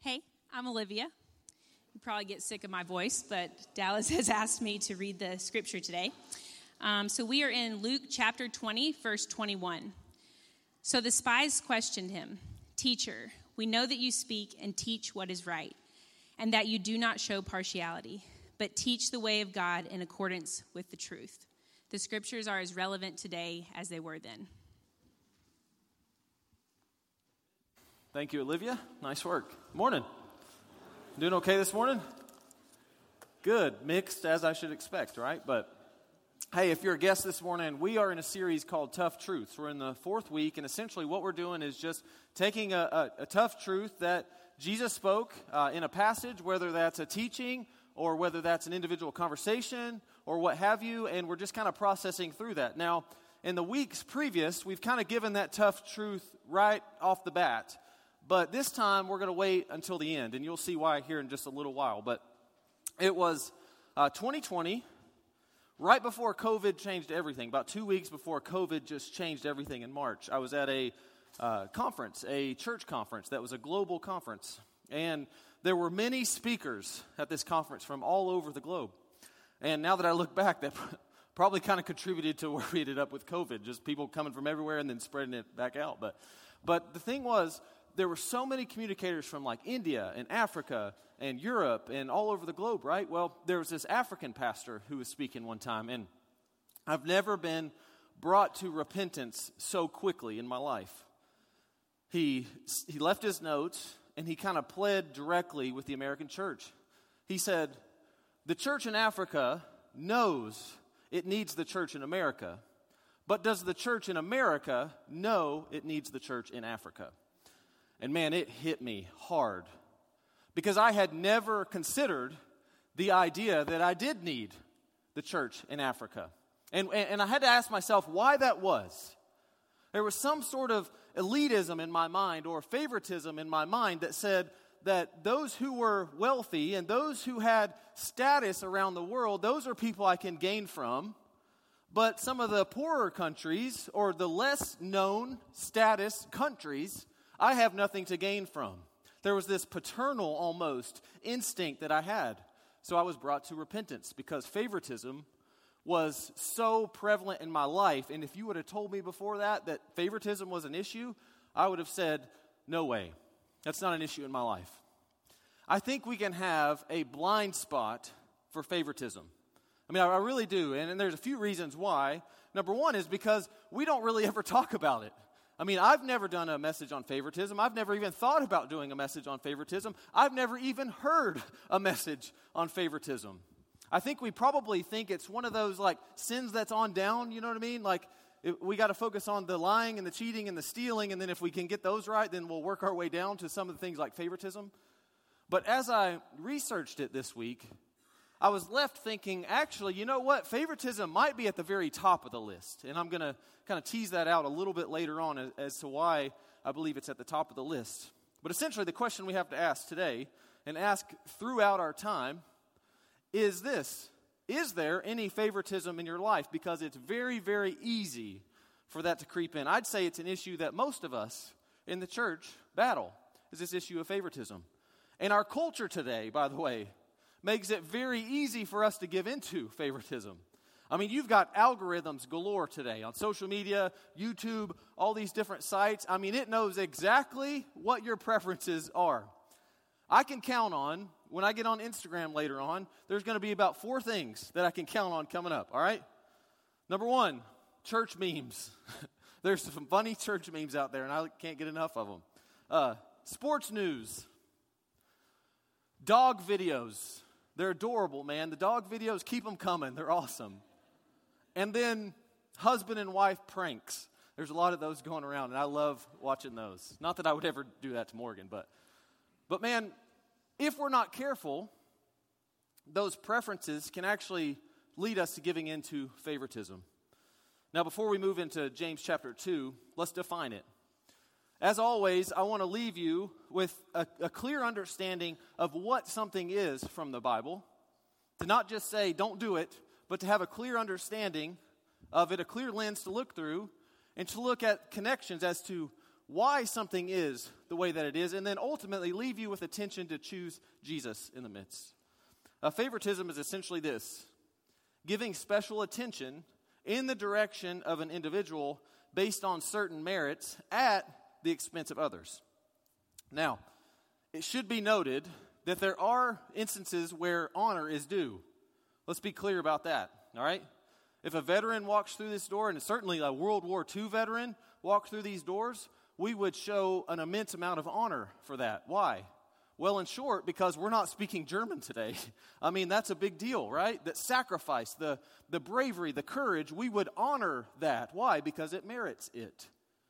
Hey, I'm Olivia. You probably get sick of my voice, but Dallas has asked me to read the scripture today. So we are in Luke chapter 20, verse 21. So the spies questioned him, "Teacher, we know that you speak and teach what is right, and that you do not show partiality, but teach the way of God in accordance with the truth." The scriptures are as relevant today as they were then. Thank you, Olivia. Nice work. Morning. Doing okay this morning? Good. Mixed, as I should expect, right? But, hey, if you're a guest this morning, we are in a series called Tough Truths. We're in the fourth week, and essentially what we're doing is just taking a tough truth that Jesus spoke in a passage, whether that's a teaching or whether that's an individual conversation or what have you, and we're just kind of processing through that. Now, in the weeks previous, we've kind of given that tough truth right off the bat. But this time, we're going to wait until the end, and you'll see why here in just a little while. But it was 2020, right before COVID changed everything, about 2 weeks before COVID just changed everything in March. I was at a conference, a church conference that was a global conference, and there were many speakers at this conference from all over the globe. And now that I look back, that probably kind of contributed to where we ended up with COVID, just people coming from everywhere and then spreading it back out. But the thing was, there were so many communicators from like India and Africa and Europe and all over the globe, right? Well, there was this African pastor who was speaking one time, and I've never been brought to repentance so quickly in my life. He left his notes, and he kind of pled directly with the American church. He said, "The church in Africa knows it needs the church in America, but does the church in America know it needs the church in Africa?" And man, it hit me hard because I had never considered the idea that I did need the church in Africa. And I had to ask myself why that was. There was some sort of elitism in my mind or favoritism in my mind that said that those who were wealthy and those who had status around the world, those are people I can gain from. But some of the poorer countries or the less known status countries, I have nothing to gain from. There was this paternal almost instinct that I had. So I was brought to repentance because favoritism was so prevalent in my life. And if you would have told me before that favoritism was an issue, I would have said, no way. That's not an issue in my life. I think we can have a blind spot for favoritism. I mean, I really do. And there's a few reasons why. Number one is because we don't really ever talk about it. I mean, I've never done a message on favoritism. I've never even thought about doing a message on favoritism. I've never even heard a message on favoritism. I think we probably think it's one of those, like, sins that's on down, you know what I mean? Like, we got to focus on the lying and the cheating and the stealing, and then if we can get those right, then we'll work our way down to some of the things like favoritism. But as I researched it this week, I was left thinking, actually, you know what? Favoritism might be at the very top of the list. And I'm going to kind of tease that out a little bit later on as to why I believe it's at the top of the list. But essentially, the question we have to ask today and ask throughout our time is this: is there any favoritism in your life? Because it's very, very easy for that to creep in. I'd say it's an issue that most of us in the church battle, is this issue of favoritism. And our culture today, by the way, makes it very easy for us to give into favoritism. I mean, you've got algorithms galore today on social media, YouTube, all these different sites. I mean, it knows exactly what your preferences are. I can count on, when I get on Instagram later on, there's going to be about 4 things that I can count on coming up, all right? Number 1, church memes. There's some funny church memes out there, and I can't get enough of them. Sports news. Dog videos. They're adorable, man. The dog videos, keep them coming. They're awesome. And then husband and wife pranks. There's a lot of those going around, and I love watching those. Not that I would ever do that to Morgan, but man, if we're not careful, those preferences can actually lead us to giving into favoritism. Now, before we move into James chapter 2, let's define it. As always, I want to leave you with a clear understanding of what something is from the Bible. To not just say, don't do it, but to have a clear understanding of it, a clear lens to look through, and to look at connections as to why something is the way that it is, and then ultimately leave you with a tension to choose Jesus in the midst. Favoritism is essentially this: giving special attention in the direction of an individual based on certain merits at the expense of others. Now, it should be noted that there are instances where honor is due. Let's be clear about that, all right? If a veteran walks through this door, and certainly a World War II veteran walked through these doors, we would show an immense amount of honor for that. Why? Well, in short, because we're not speaking German today. I mean, that's a big deal, right? That sacrifice, the bravery, the courage, we would honor that. Why? Because it merits it.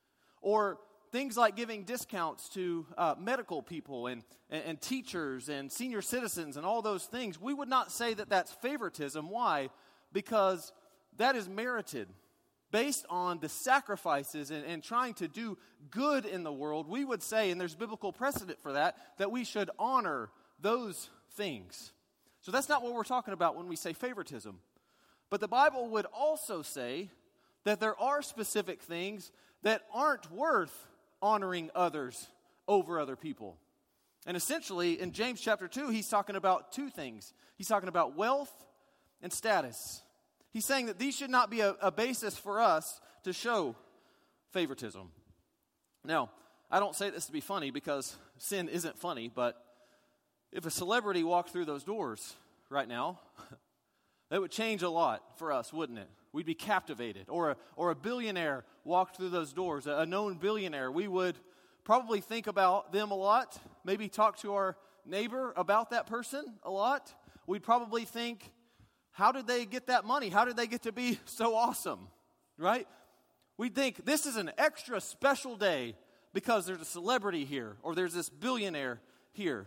Or things like giving discounts to medical people and teachers and senior citizens and all those things. We would not say that that's favoritism. Why? Because that is merited. Based on the sacrifices and trying to do good in the world, we would say, and there's biblical precedent for that we should honor those things. So that's not what we're talking about when we say favoritism. But the Bible would also say that there are specific things that aren't worth honoring others over other people. And essentially, in James chapter 2, he's talking about two things. He's talking about wealth and status. He's saying that these should not be a basis for us to show favoritism. Now, I don't say this to be funny because sin isn't funny, but if a celebrity walked through those doors right now, that would change a lot for us, wouldn't it? We'd be captivated. Or a billionaire walked through those doors, a known billionaire. We would probably think about them a lot, maybe talk to our neighbor about that person a lot. We'd probably think, how did they get that money? How did they get to be so awesome, right? We'd think this is an extra special day because there's a celebrity here or there's this billionaire here.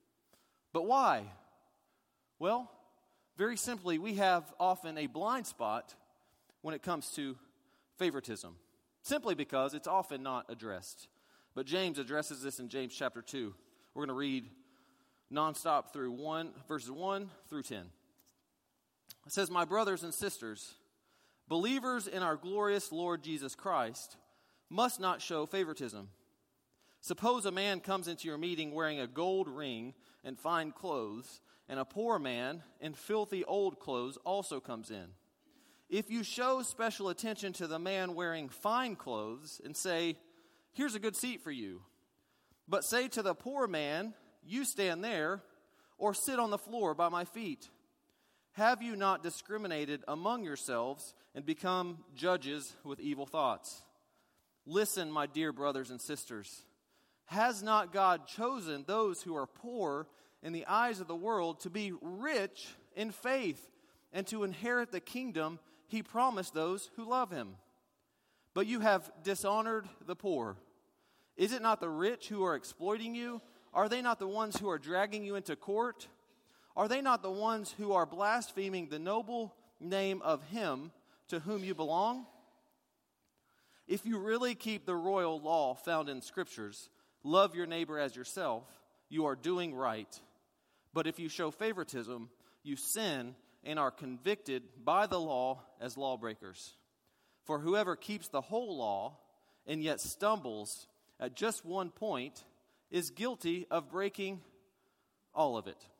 But why? Well, very simply, we have often a blind spot when it comes to favoritism, simply because it's often not addressed. But James addresses this in James chapter 2. We're going to read nonstop through verses 1 through 10. It says, "My brothers and sisters, believers in our glorious Lord Jesus Christ must not show favoritism. Suppose a man comes into your meeting wearing a gold ring and fine clothes, and a poor man in filthy old clothes also comes in. If you show special attention to the man wearing fine clothes and say, 'Here's a good seat for you,' but say to the poor man, 'You stand there,' or 'Sit on the floor by my feet,' have you not discriminated among yourselves and become judges with evil thoughts? Listen, my dear brothers and sisters. Has not God chosen those who are poor in the eyes of the world to be rich in faith and to inherit the kingdom he promised those who love him? But you have dishonored the poor. Is it not the rich who are exploiting you? Are they not the ones who are dragging you into court? Are they not the ones who are blaspheming the noble name of him to whom you belong? If you really keep the royal law found in Scriptures, love your neighbor as yourself, you are doing right. But if you show favoritism, you sin and are convicted by the law as lawbreakers. For whoever keeps the whole law and yet stumbles at just one point is guilty of breaking all of it."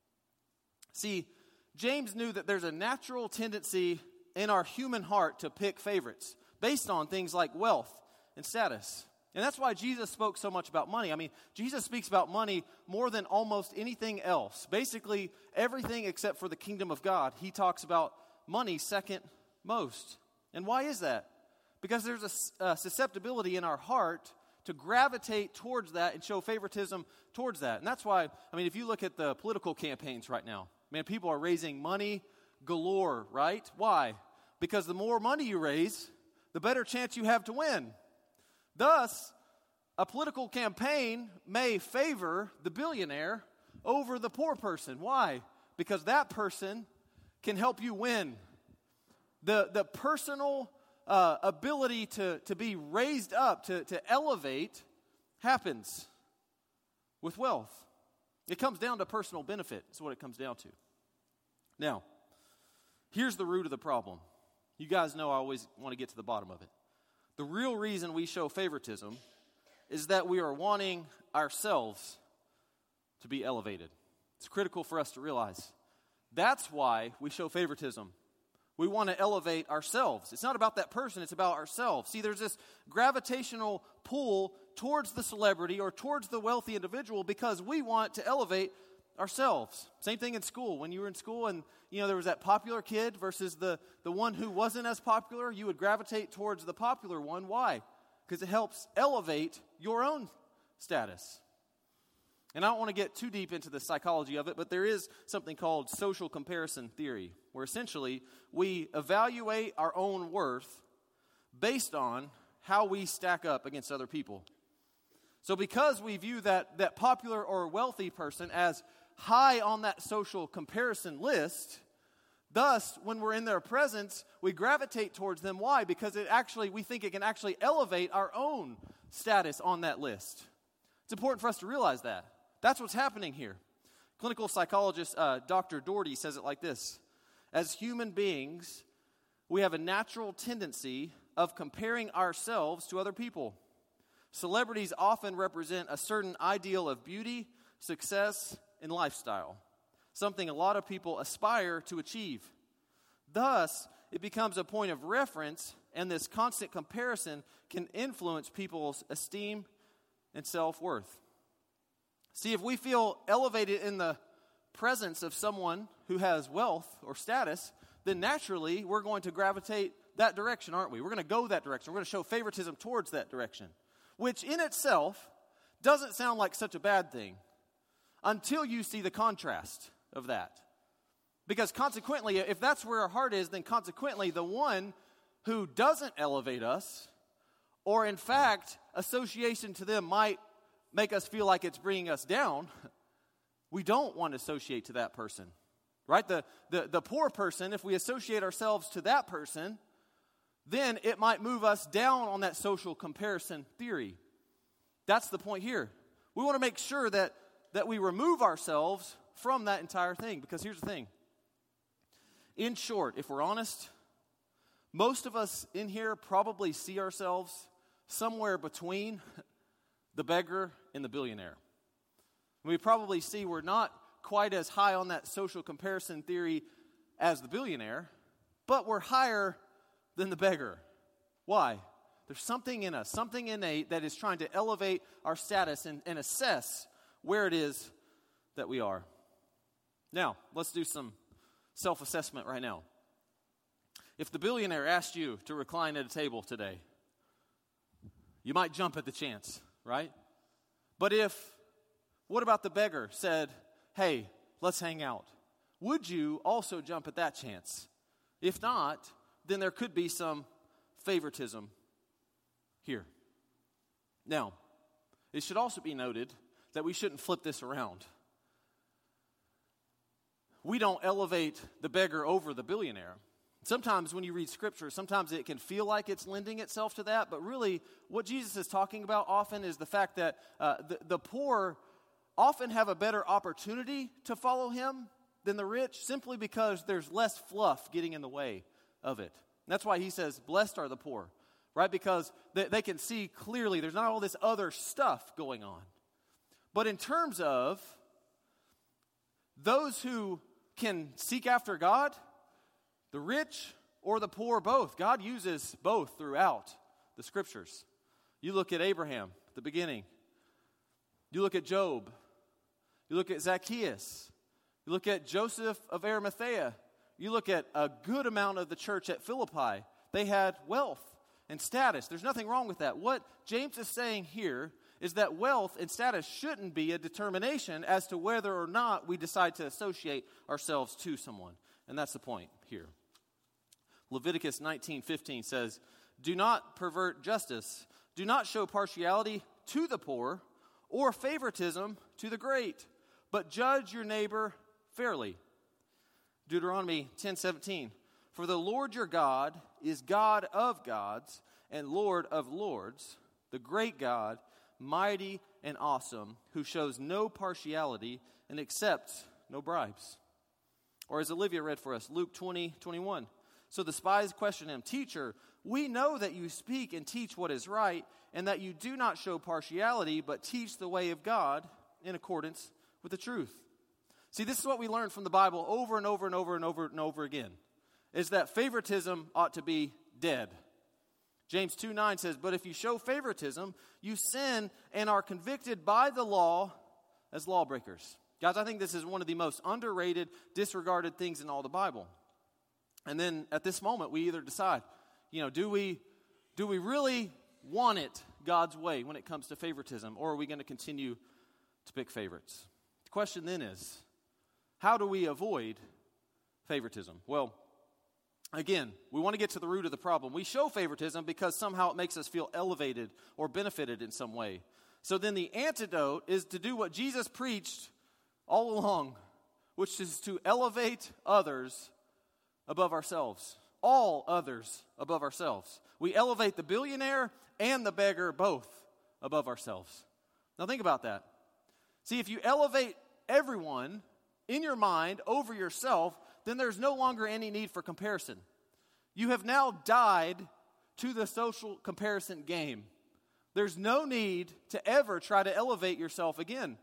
See, James knew that there's a natural tendency in our human heart to pick favorites based on things like wealth and status. And that's why Jesus spoke so much about money. I mean, Jesus speaks about money more than almost anything else. Basically, everything except for the kingdom of God, he talks about money second most. And why is that? Because there's a susceptibility in our heart to gravitate towards that and show favoritism towards that. And that's why, I mean, if you look at the political campaigns right now, man, people are raising money galore, right? Why? Because the more money you raise, the better chance you have to win. Thus, a political campaign may favor the billionaire over the poor person. Why? Because that person can help you win. The personal ability to be raised up, to elevate, happens with wealth. It comes down to personal benefit. That's what it comes down to. Now, here's the root of the problem. You guys know I always want to get to the bottom of it. The real reason we show favoritism is that we are wanting ourselves to be elevated. It's critical for us to realize. That's why we show favoritism. We want to elevate ourselves. It's not about that person, it's about ourselves. See, there's this gravitational pull towards the celebrity or towards the wealthy individual because we want to elevate ourselves. Same thing in school. When you were in school and there was that popular kid versus the one who wasn't as popular, you would gravitate towards the popular one. Why? Because it helps elevate your own status. And I don't want to get too deep into the psychology of it, but there is something called social comparison theory, where essentially we evaluate our own worth based on how we stack up against other people. So because we view that popular or wealthy person as high on that social comparison list, thus, when we're in their presence, we gravitate towards them. Why? Because we think it can actually elevate our own status on that list. It's important for us to realize that. That's what's happening here. Clinical psychologist Dr. Doherty says it like this. As human beings, we have a natural tendency of comparing ourselves to other people. Celebrities often represent a certain ideal of beauty, success, and lifestyle, something a lot of people aspire to achieve. Thus, it becomes a point of reference, and this constant comparison can influence people's esteem and self-worth. See, if we feel elevated in the presence of someone who has wealth or status, then naturally we're going to gravitate that direction, aren't we? We're going to go that direction. We're going to show favoritism towards that direction, which in itself doesn't sound like such a bad thing until you see the contrast of that. Because consequently, if that's where our heart is, then consequently the one who doesn't elevate us, or in fact, association to them might make us feel like it's bringing us down, we don't want to associate to that person, right? The poor person, if we associate ourselves to that person, then it might move us down on that social comparison theory. That's the point here. We want to make sure that we remove ourselves from that entire thing, because here's the thing. In short, if we're honest, most of us in here probably see ourselves somewhere between the beggar and the billionaire. We probably see we're not quite as high on that social comparison theory as the billionaire, but we're higher than the beggar. Why? There's something in us, something innate that is trying to elevate our status and assess where it is that we are. Now, let's do some self-assessment right now. If the billionaire asked you to recline at a table today, you might jump at the chance, right? But what about the beggar said, hey, let's hang out? Would you also jump at that chance? If not, then there could be some favoritism here. Now, it should also be noted that we shouldn't flip this around. We don't elevate the beggar over the billionaire. Sometimes when you read Scripture, sometimes it can feel like it's lending itself to that, but really what Jesus is talking about often is the fact that the poor often have a better opportunity to follow him than the rich, simply because there's less fluff getting in the way of it. And that's why he says, blessed are the poor, right? Because they can see clearly there's not all this other stuff going on. But in terms of those who can seek after God, the rich or the poor, both. God uses both throughout the Scriptures. You look at Abraham at the beginning. You look at Job. You look at Zacchaeus. You look at Joseph of Arimathea. You look at a good amount of the church at Philippi. They had wealth and status. There's nothing wrong with that. What James is saying here is that wealth and status shouldn't be a determination as to whether or not we decide to associate ourselves to someone. And that's the point here. Leviticus 19:15 says, do not pervert justice. Do not show partiality to the poor or favoritism to the great, but judge your neighbor fairly. Deuteronomy 10:17, for the Lord your God is God of gods and Lord of lords, the great God, mighty and awesome, who shows no partiality and accepts no bribes. Or as Olivia read for us, Luke 20:21, So the spies questioned him, "Teacher, we know that you speak and teach what is right, and that you do not show partiality, but teach the way of God in accordance with the truth." See, this is what we learn from the Bible over and over and over and over and over again, is that favoritism ought to be dead. James 2:9 says, "But if you show favoritism, you sin and are convicted by the law as lawbreakers." Guys, I think this is one of the most underrated, disregarded things in all the Bible. And then at this moment, we either decide, do we really want it God's way when it comes to favoritism, or are we going to continue to pick favorites? The question then is, how do we avoid favoritism? Well, again, we want to get to the root of the problem. We show favoritism because somehow it makes us feel elevated or benefited in some way. So then the antidote is to do what Jesus preached all along, which is to elevate others above ourselves. All others above ourselves. We elevate the billionaire and the beggar both above ourselves. Now think about that. See, if you elevate everyone in your mind over yourself, then there's no longer any need for comparison. You have now died to the social comparison game. There's no need to ever try to elevate yourself again.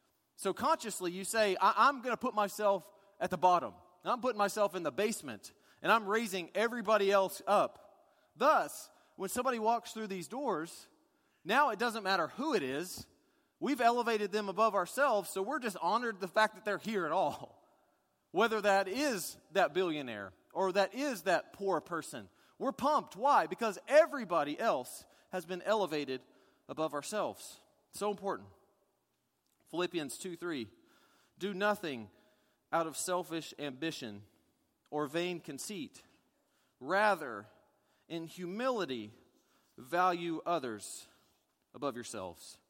So consciously you say, I'm going to put myself at the bottom. I'm putting myself in the basement, and I'm raising everybody else up. Thus, when somebody walks through these doors, now it doesn't matter who it is. We've elevated them above ourselves, so we're just honored the fact that they're here at all. Whether that is that billionaire or that is that poor person, we're pumped. Why? Because everybody else has been elevated above ourselves. So important. Philippians 2:3, "Do nothing out of selfish ambition or vain conceit. Rather, in humility, value others above yourselves."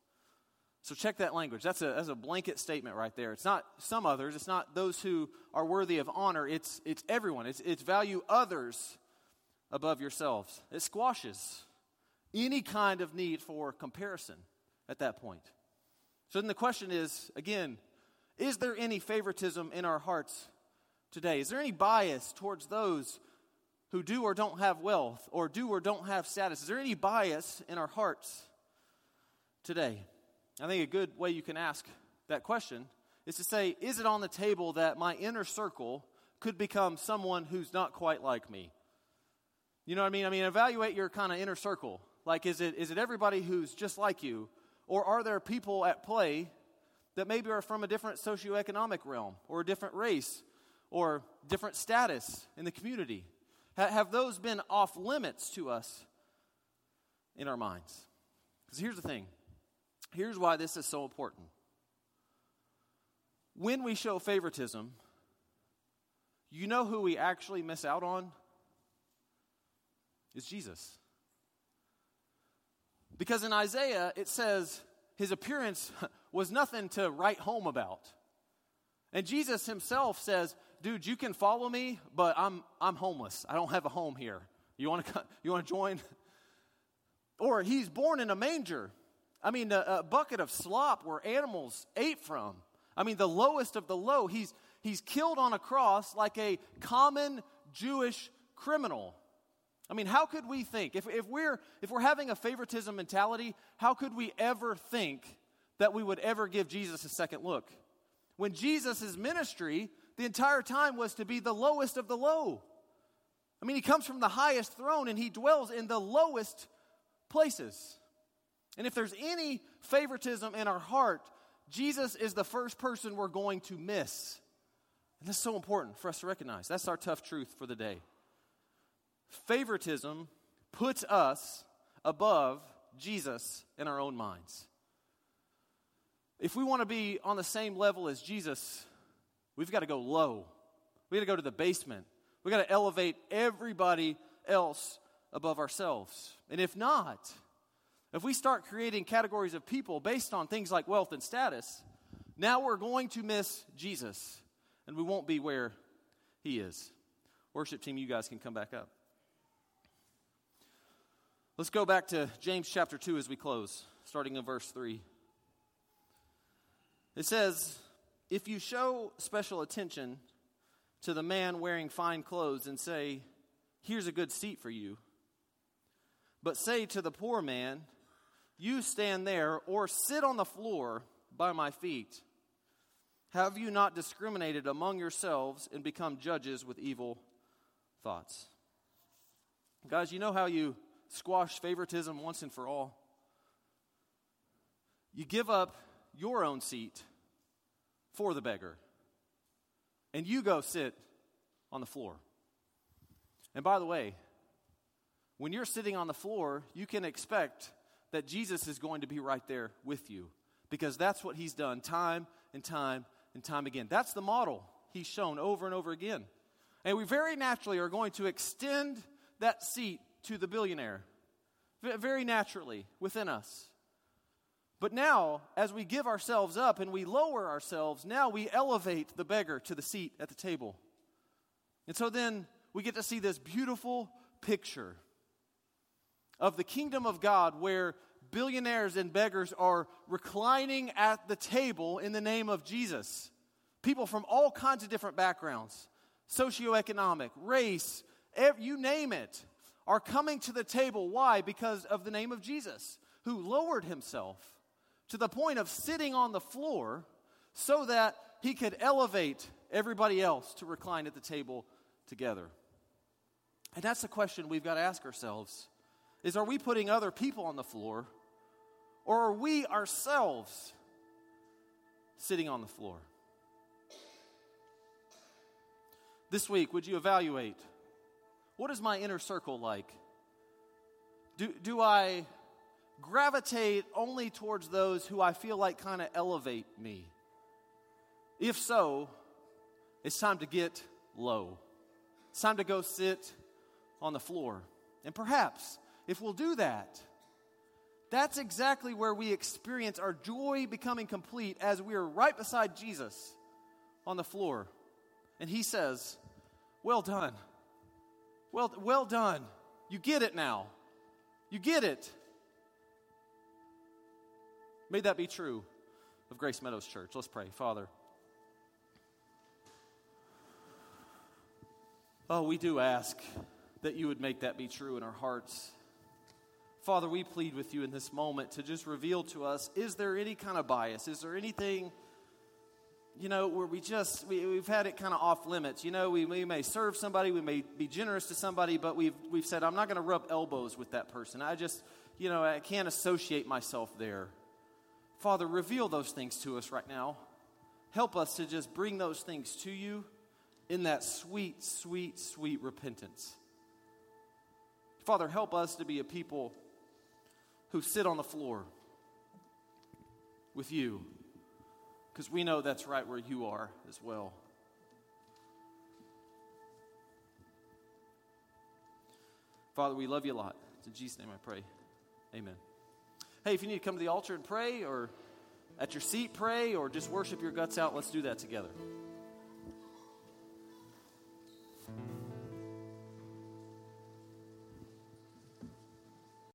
So check that language. That's a blanket statement right there. It's not some others. It's not those who are worthy of honor. It's everyone. It's value others above yourselves. It squashes any kind of need for comparison at that point. So then the question is, again, is there any favoritism in our hearts today? Is there any bias towards those who do or don't have wealth or do or don't have status? Is there any bias in our hearts today? I think a good way you can ask that question is to say, is it on the table that my inner circle could become someone who's not quite like me? You know what I mean? Evaluate your kind of inner circle. Like, is it everybody who's just like you? Or are there people at play that maybe are from a different socioeconomic realm or a different race or different status in the community? Have those been off limits to us in our minds? Because here's the thing. Here's why this is so important. When we show favoritism, you know who we actually miss out on? It's Jesus. Because in Isaiah, it says his appearance was nothing to write home about. And Jesus himself says, dude, you can follow me, but I'm homeless. I don't have a home here. You want to join? Or he's born in a manger. A bucket of slop where animals ate from. The lowest of the low. He's killed on a cross like a common Jewish criminal. How could we think, if we're having a favoritism mentality, how could we ever think that we would ever give Jesus a second look? When Jesus' ministry, the entire time was to be the lowest of the low. He comes from the highest throne and he dwells in the lowest places. And if there's any favoritism in our heart, Jesus is the first person we're going to miss. And that's so important for us to recognize. That's our tough truth for the day. Favoritism puts us above Jesus in our own minds. If we want to be on the same level as Jesus, we've got to go low. We've got to go to the basement. We've got to elevate everybody else above ourselves. And if not, if we start creating categories of people based on things like wealth and status, now we're going to miss Jesus, and we won't be where he is. Worship team, you guys can come back up. Let's go back to James chapter 2 as we close, starting in verse 3. It says, "If you show special attention to the man wearing fine clothes and say, here's a good seat for you. But say to the poor man, you stand there or sit on the floor by my feet. Have you not discriminated among yourselves and become judges with evil thoughts? Guys, you know how you squash favoritism once and for all? You give up your own seat for the beggar, and you go sit on the floor. And by the way, when you're sitting on the floor, you can expect that Jesus is going to be right there with you, because that's what he's done time and time and time again. That's the model he's shown over and over again. And we very naturally are going to extend that seat to the billionaire, very naturally within us. But now, as we give ourselves up and we lower ourselves, now we elevate the beggar to the seat at the table. And so then we get to see this beautiful picture of the kingdom of God where billionaires and beggars are reclining at the table in the name of Jesus. People from all kinds of different backgrounds, socioeconomic, race, you name it, are coming to the table. Why? Because of the name of Jesus, who lowered himself to the point of sitting on the floor so that he could elevate everybody else to recline at the table together. And that's the question we've got to ask ourselves, is are we putting other people on the floor, or are we ourselves sitting on the floor? This week, would you evaluate, what is my inner circle like? Do I gravitate only towards those who I feel like kind of elevate me? If so, it's time to get low. It's time to go sit on the floor. And perhaps, if we'll do that, that's exactly where we experience our joy becoming complete, as we are right beside Jesus on the floor. And he says, well done. Well done. You get it now. You get it. May that be true of Grace Meadows Church. Let's pray. Father, we do ask that you would make that be true in our hearts. Father, we plead with you in this moment to just reveal to us, is there any kind of bias? Is there anything, where we've had it kind of off limits? We may serve somebody, we may be generous to somebody, but we've said, I'm not going to rub elbows with that person. I just, I can't associate myself there. Father, reveal those things to us right now. Help us to just bring those things to you in that sweet, sweet, sweet repentance. Father, help us to be a people who sit on the floor with you, because we know that's right where you are as well. Father, we love you a lot. It's in Jesus' name I pray. Amen. Hey, if you need to come to the altar and pray, or at your seat pray, or just worship your guts out, let's do that together.